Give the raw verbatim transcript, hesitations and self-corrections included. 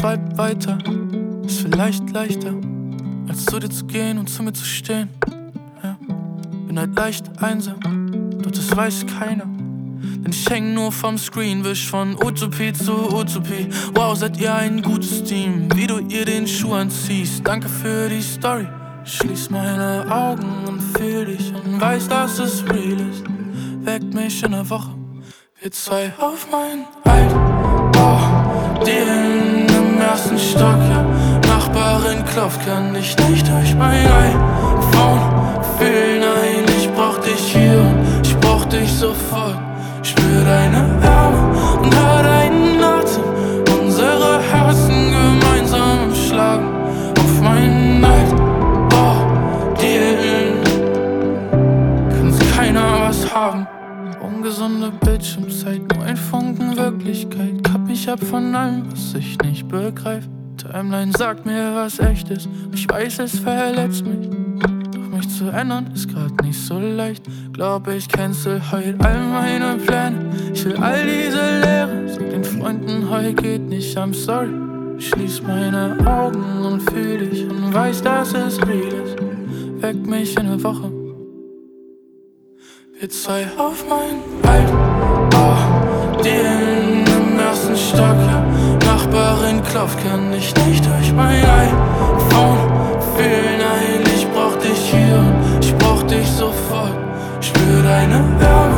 Vibe weiter. Ist vielleicht leichter, als zu dir zu gehen und zu mir zu stehen. Ja. Bin halt leicht einsam, doch das weiß keiner. Denn ich häng nur vom Screen, wisch von Utopie zu Utopie. Wow, seid ihr ein gutes Team, wie du ihr den Schuh anziehst. Danke für die Story. Schließ meine Augen und fühl dich und weiß, dass es real ist. Weckt mich in der Woche, wir zwei auf mein Alt. Oh, Dielen im ersten Stock, ja. Nachbarin klopft, kann ich nicht durch mein iPhone fühlen. Nein, ich brauch dich hier und ich brauch dich sofort. Spür deine Wärme und hör deinen Atem. Unsere Herzen gemeinsam im Schlagen auf meinen Neid. Oh, Dielen, kann's keiner was haben. Ungesunde Bildschirmzeit, nur ein Funken Wirklichkeit. Kapp mich ab von allem, was ich nicht begreif. Timeline sagt mir, was echt ist. Ich weiß, es verletzt mich. Doch mich zu ändern ist grad nicht so leicht. Glaub, ich cancel heut all meine Pläne. Ich will all diese Leere. Sag den Freunden, heut geht nicht, I'm sorry. Schließ meine Augen und fühl dich und weiß, dass es real ist. Weck mich in der Woche, wir zwei auf mein Alt. Oh, Dielen im ersten Stock, ja. Nachbarin klopft, kann ich nicht durch mein iPhone fühlen. Nein, ich brauch dich hier und ich brauch dich sofort. Spür deine Wärme